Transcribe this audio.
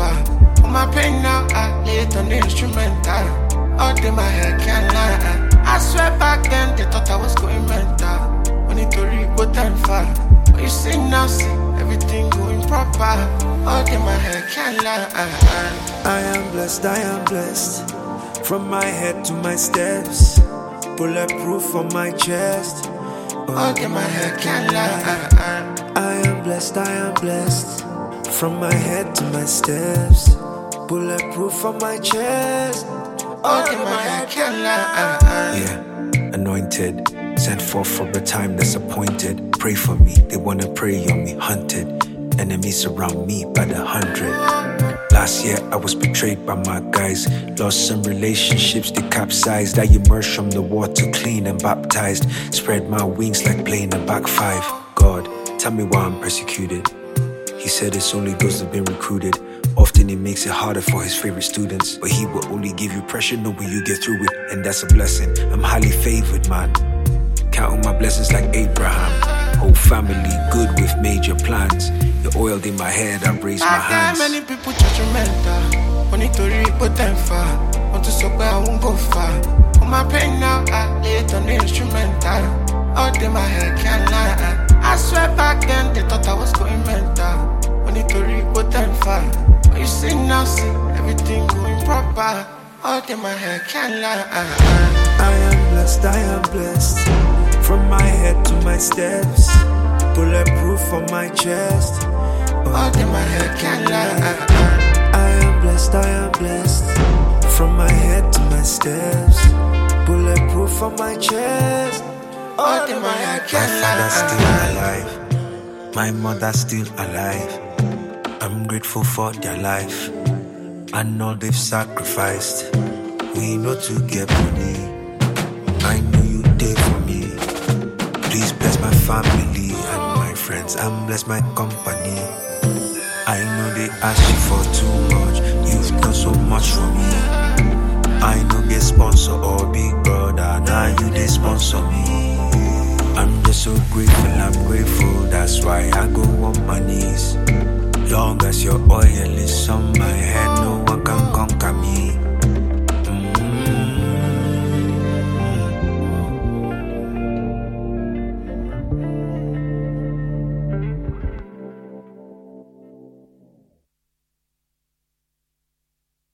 far. All my pain now, I lay it on the instrumental. All day my head can't lie. I swear back then they thought I was going mental. Only to go time far. But you see now, see everything going proper. All day my head can't lie. I am blessed. From my head to my steps, bulletproof on my chest. All day my head can't lie. I am blessed. From my head to my steps, bulletproof on my chest. All day my head can't lie. Yeah, anointed, sent forth for a time that's appointed. Pray for me, they wanna prey on me, hunted. Enemies surround me by the 100. Last year I was betrayed by my guys. Lost some relationships, they capsized. I emerged from the water clean and baptized. Spread my wings like playing a back five. God, tell me why I'm persecuted. He said it's only those who've been recruited. Often he makes it harder for his favorite students, but he will only give you pressure knowing you get through it, and that's a blessing. I'm highly favored, man. Counting my blessings like Abraham. Whole family good with major plans. The oil in my head, I raise my hands. I got many people judgmental. Only to put them far. Want to stop where I won't go far. All my pain now, I lay it on the instrumental. All day my head can't lie. I swear back then they thought I was going mental. Only to go time far. But you see now, see everything going proper. All day my head can't lie. I am blessed. From my head to my steps, bulletproof on my chest. All day my head can't lie. I am blessed. From my head to my steps, bulletproof on my chest. All day my head can't lie. My father's still alive. My mother's still alive. I'm grateful for their life and all they've sacrificed. We know to get money. I know you did for me. Please bless my family and my friends and bless my company. I know they ask you for too much. You've done so much for me. I know get sponsor or big brother. Now you they sponsor me. I'm just so grateful, I'm grateful. That's why I go on my knees. Long as your oil is on my head, no one can conquer